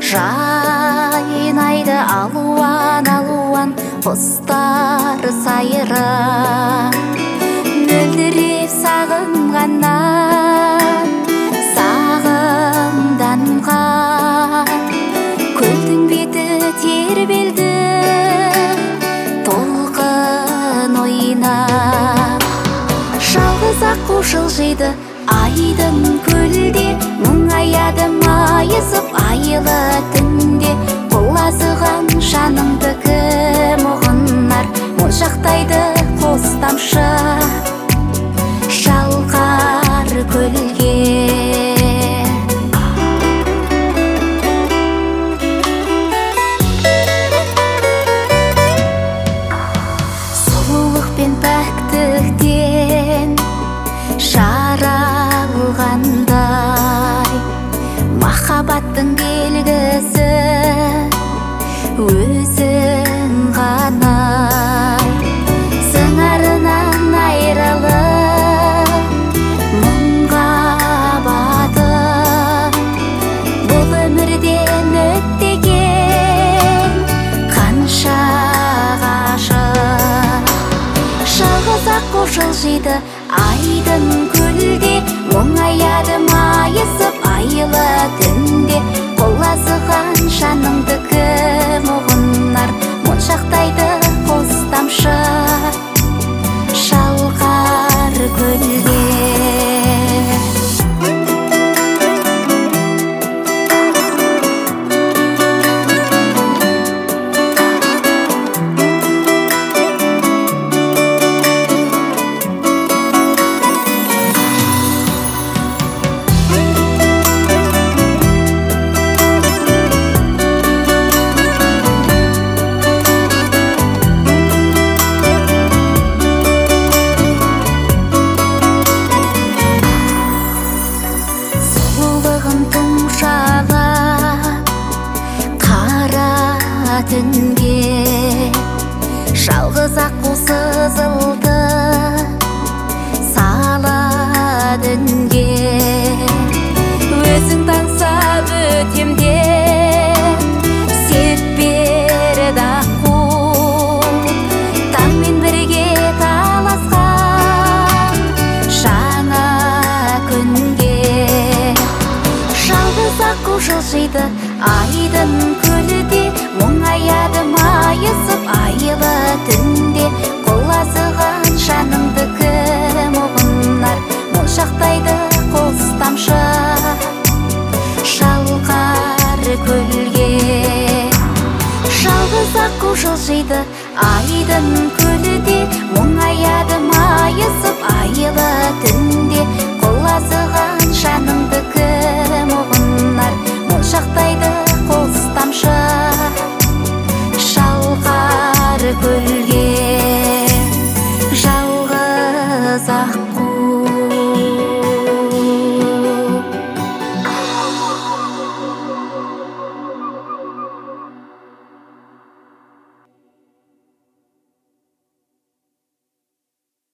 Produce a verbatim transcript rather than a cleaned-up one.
Жайнайды алуан алуан құстар сайра, мөлдіреп сағынғаннан сағымданған көлдің беті тербелді толқын ойнап. Жалғыз аққу жылжиды айдын көлде, мұңаяды майысып айлы түнде. Құлазыған жаныңды кім ұғынар, моншақтайды қос тамшы шалқар көлге. Сұлулық пен пәктіктен жаралғандай, махаббаттың белгісі өзің ғана. Сыңарынан айрылып мұңға батып, бұл өмірден өттеген қанша ғашық. Жалғыз аққу жылжиды айдын көлде, мұңаяды майысып айлы түнде. Құлазыған жаныңды кім ұғынар, моншақтайды қос тамшы шалқар көлге. Түнге жалғыз аққу сызылды сала дүнге. Өзің таңсап өтем деп серт берді аққу, таңмен бірге таласқан жаңа күнге. Жалғыз аққу жылжиды айдын көлде, мұңаяды майысып айлы түнде. Құлазыған жаныңды кім ұғынар, моншақтайды қос тамшы шалқар көлге. Жалғыз аққу жылжиды айдын